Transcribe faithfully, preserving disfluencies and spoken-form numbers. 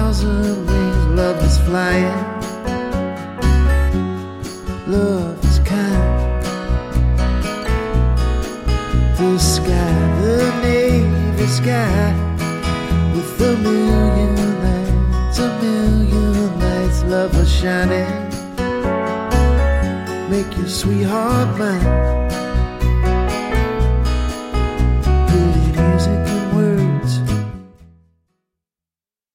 thousand wings, love is flying, love is kind. The sky, the navy sky, with a million lights, a million lights, love is shining. Make your sweetheart mine.